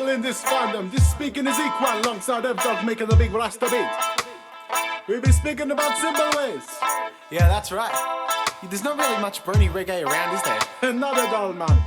in this fandom. This speaking is equal alongside F Dog making the big Rasta beat. We be speaking about simple ways. Yeah, that's right. There's not really much brony reggae around, is there? Not at all, man.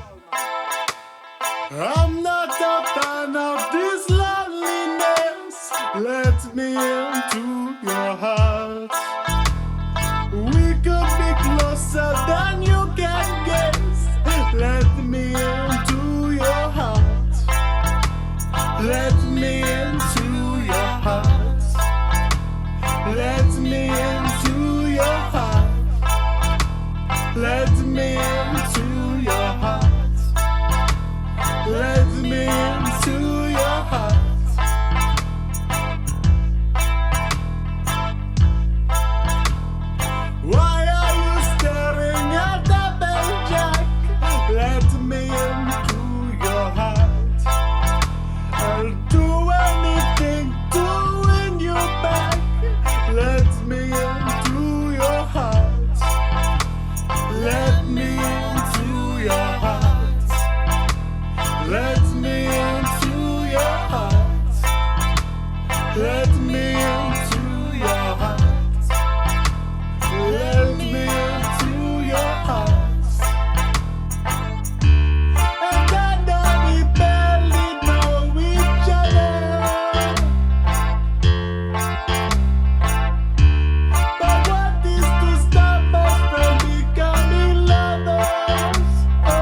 I'm not a fan of this loneliness. Let me into your heart. We could be closer than you can guess. Let me into your heart. Let me into your heart. Let me into your heart. Let me into your heart. Let me into your heart. Why are you staring at the bell jack? Let me into your heart. I'll do anything to win you back. Let me into your heart. Let me into your heart. Let me into your heart. Let me into your heart. Let me into your heart. And I know we barely know each other, but what is to stop us from becoming lovers? Oh.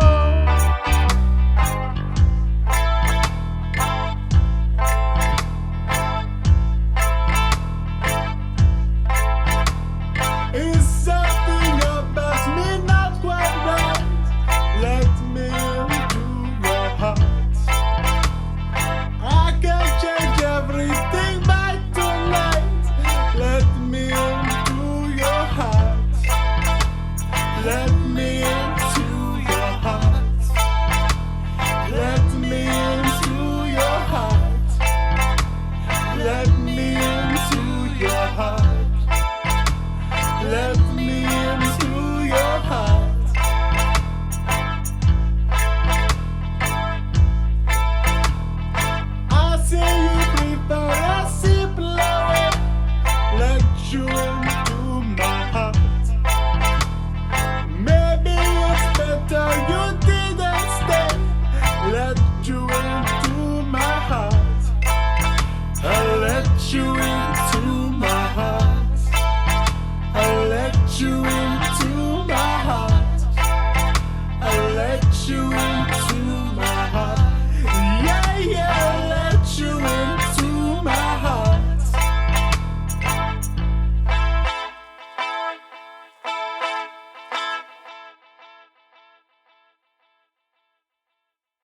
Is something about me not quite right? Let me into your heart. I can change everything by tonight. Let me into your heart. Let me into your heart. Let me into your heart. Let me into your heart. Let me into your heart. I say you prefer a simpler way. Let you into my heart. Maybe it's better you didn't stay. Let you into my heart. I'll let you into my heart. I'll let you into my heart. I'll let you in.